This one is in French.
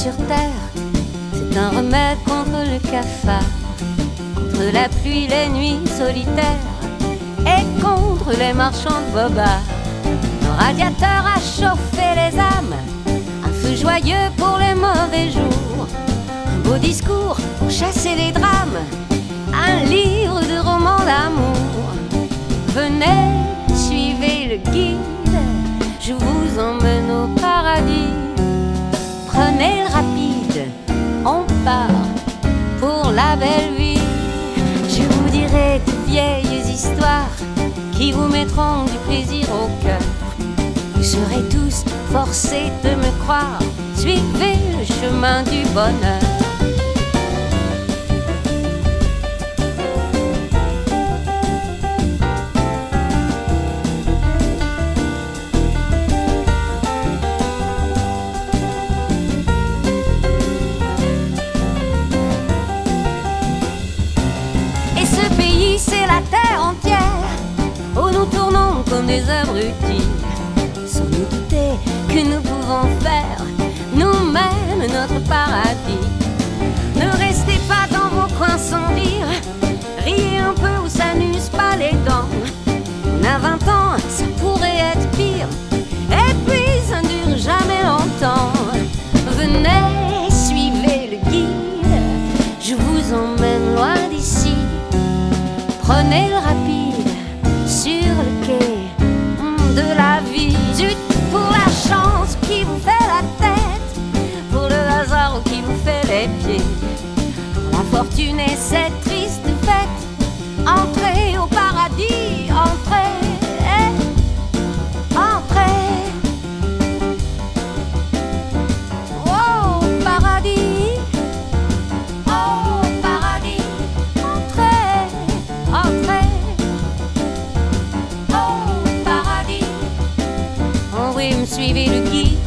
sur terre, c'est un remède contre le cafard, contre la pluie, les nuits solitaires et contre les marchands de bobards. Un radiateur a chauffé les âmes, un feu joyeux pour les mauvais jours, un beau discours pour chasser les drames, un livre de romans d'amour. Venez, suivez le guide, je vous emmène au paradis. Prenez le rapide, on part pour la belle vie. Je vous dirai de vieilles histoires qui vous mettront du plaisir au cœur. Vous serez tous forcés de me croire, suivez le chemin du bonheur. C'est la terre entière où nous tournons comme des abrutis, sans nous douter que nous pouvons faire nous-mêmes notre paradis. Ne restez pas dans vos coins sans rire, riez un peu ou ça n'use pas les dents. On a 20 ans, ça pourrait être pire, et puis ça ne dure jamais longtemps. Venez, suivez le guide, je vous emmène loin d'ici. Prenez le rapide sur le quai de la vie. Zut pour la chance qui vous fait la tête, pour le hasard qui vous fait les pieds, pour la fortune et cette triste fête. Entrez au paradis, entrez, entrez. Oh, paradis, oh, paradis, entrez. Entrez, oh paradis. Oh oui, me suivez le guide,